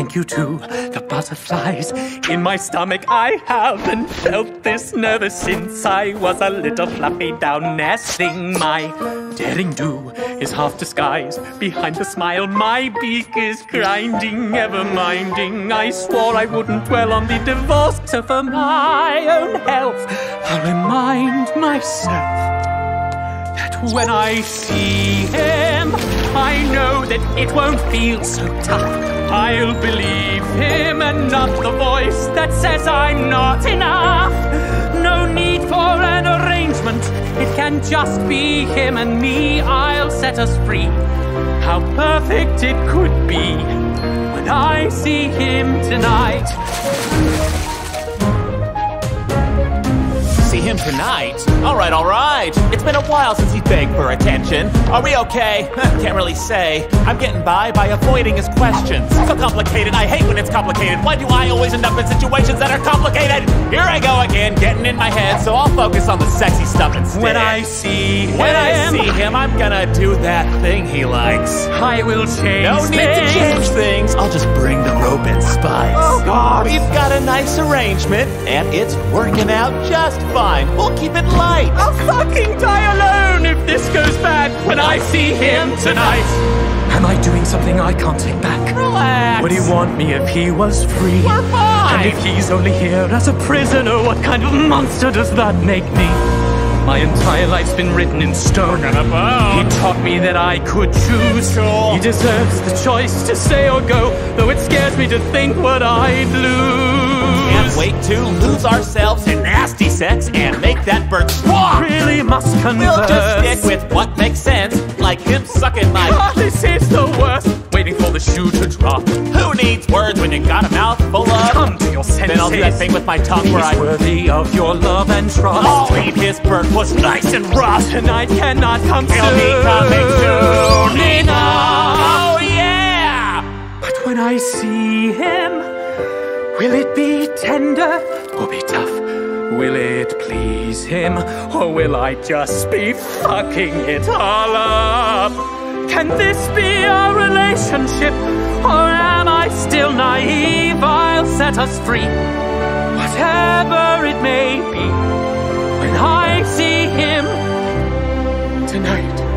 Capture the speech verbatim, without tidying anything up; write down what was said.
thank you to the butterflies in my stomach. I haven't felt this nervous since I was a little fluffy down nesting. My daring do is half disguised behind the smile. My beak is grinding, ever minding. I swore I wouldn't dwell on the divorce, so for my own health, I'll remind myself that when I see him, I know that it won't feel so tough. I'll believe him and not the voice that says I'm not enough. No need for an arrangement, it can just be him and me. I'll set us free. How perfect it could be when I see him tonight. See him tonight? Alright, alright. It's been a while since he begged for attention. Are we okay? Can't really say. I'm getting by by avoiding his questions. So complicated, I hate when it's complicated. Why do I always end up in situations that are complicated? Here I go again, getting in my head, so I'll focus on the sexy stuff instead. When I see him, When I see him, I'm gonna do that thing he likes. I will change No need things. to change things. I'll just bring the rope and spice. Oh, God. We've got a nice arrangement, and it's working out just fine. We'll keep it light. I'll fucking die alone if this goes bad when I see him tonight. Am I doing something I can't take back? Relax. Would he want me if he was free? We're fine. And if he's only here as a prisoner, what kind of monster does that make me? My entire life's been written in stone. We're gonna bone. He taught me that I could choose. Cool. He deserves the choice to stay or go, though it scares me to think what I'd lose. Can't wait to lose ourselves in nasty sex and make that bird squawk. Really must converse. We'll just stick with what makes sense, like him sucking my. Ah, this is the worst. Waiting for the shoe to drop. Who needs words when you got a mouth full of? Come to your senses. Then I'll do that thing with my tongue He's where I. worthy of your love and trust. I'll leave his bird puss nice and rough. Tonight cannot come He'll soon be coming soon enough. Oh yeah! But when I see him, will it be tender or be tough? Will it please him, or will I just be fucking it all up? Can this be a relationship, or am I still naive? I'll set us free, whatever it may be, when I see him tonight.